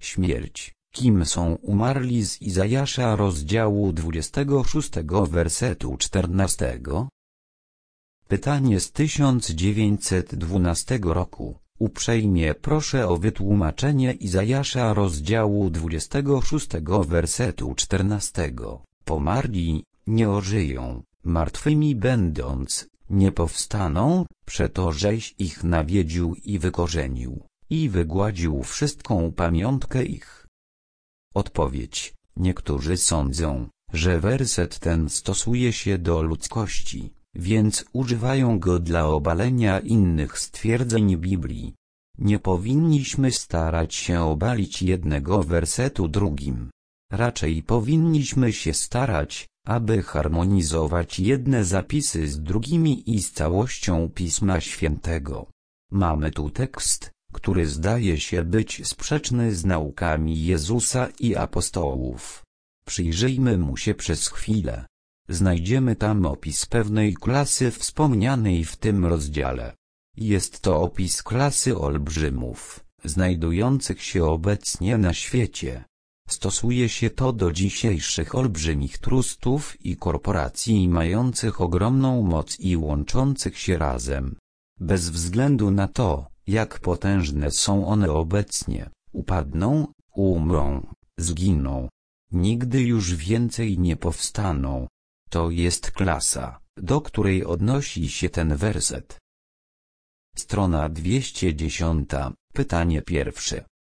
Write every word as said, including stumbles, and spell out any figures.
Śmierć. Kim są umarli z Izajasza rozdziału dwudziestego szóstego wersetu czternastego? Pytanie z tysiąc dziewięćset dwunastego roku. Uprzejmie proszę o wytłumaczenie Izajasza rozdziału dwudziestego szóstego wersetu czternastego. Pomarli, nie ożyją, martwymi będąc, nie powstaną, przeto żeś ich nawiedził i wykorzenił, i wygładził wszystką pamiątkę ich. Odpowiedź. Niektórzy sądzą, że werset ten stosuje się do ludzkości, więc używają go dla obalenia innych stwierdzeń Biblii. Nie powinniśmy starać się obalić jednego wersetu drugim. Raczej powinniśmy się starać, aby harmonizować jedne zapisy z drugimi i z całością Pisma Świętego. Mamy tu tekst, który zdaje się być sprzeczny z naukami Jezusa i apostołów. Przyjrzyjmy mu się przez chwilę. Znajdziemy tam opis pewnej klasy wspomnianej w tym rozdziale. Jest to opis klasy olbrzymów, znajdujących się obecnie na świecie. Stosuje się to do dzisiejszych olbrzymich trustów i korporacji mających ogromną moc i łączących się razem. Bez względu na to, jak potężne są one obecnie, upadną, umrą, zginą. Nigdy już więcej nie powstaną. To jest klasa, do której odnosi się ten werset. Strona dwieście dziesięć. Pytanie pierwsze.